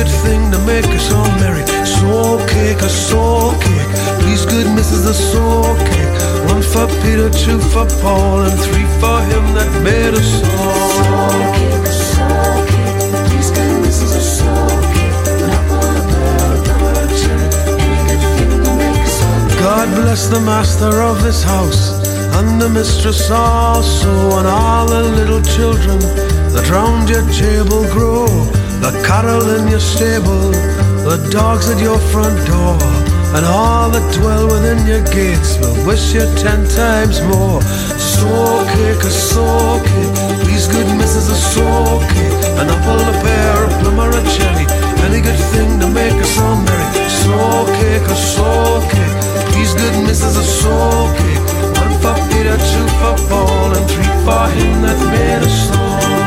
good thing to make us all merry. Soul cake, a soul cake. Please, good Mrs. a soul cake. 1 for Peter, 2 for Paul, and 3 for him that made us all. Soul cake, a soul cake. Please, good Mrs. a soul cake. An apple, a pear, a plum, or a cherry. Any good thing to make us all merry. God bless the master of this house, and the mistress also, and all the little children that round your table grow, the cattle in your stable, the dogs at your front door, and all that dwell within your gates will wish you 10 times more. Soul cake, a soul cake. Please, good Mrs. a soul cake. An apple, a pear, a plum, or a cherry. Any good thing to make us all merry. Soul cake, a soul cake. Please, good Mrs. a soul cake. 1 for Peter, 2 for Paul, and 3 for him that made us all.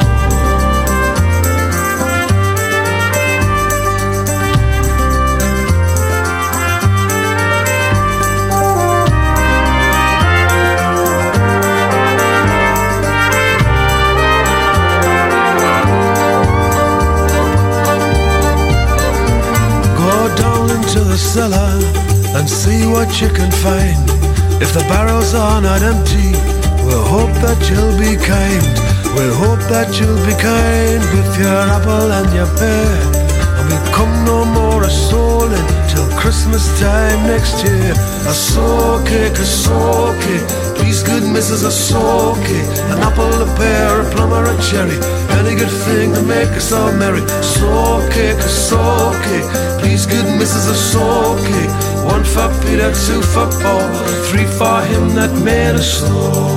To the cellar and see what you can find. If the barrels are not empty, we'll hope that you'll be kind. We'll hope that you'll be kind with your apple and your pear, and we'll come no more a souling till Christmas time next year. A soul cake, a soul cake. Please, good Mrs. a soul cake. An apple, a pear, a plum, or a cherry. Any good thing to make us all merry. Soul cake, a soul cake. Please, good Mrs. a soul cake. 1 for Peter, 2 for Paul, 3 for him that made us all.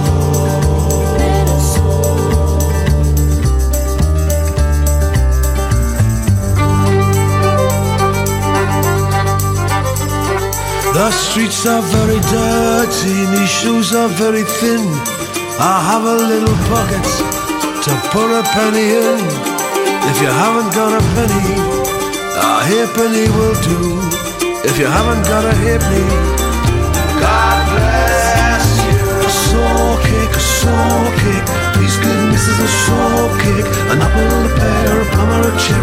The streets are very dirty, me shoes are very thin. I have a little pocket to put a penny in. If you haven't got a penny, a halfpenny will do. If you haven't got a halfpenny, God bless you. A soul cake, a soul cake. Please, good Mrs. a soul cake. An apple, a pear, a plum, or a cherry.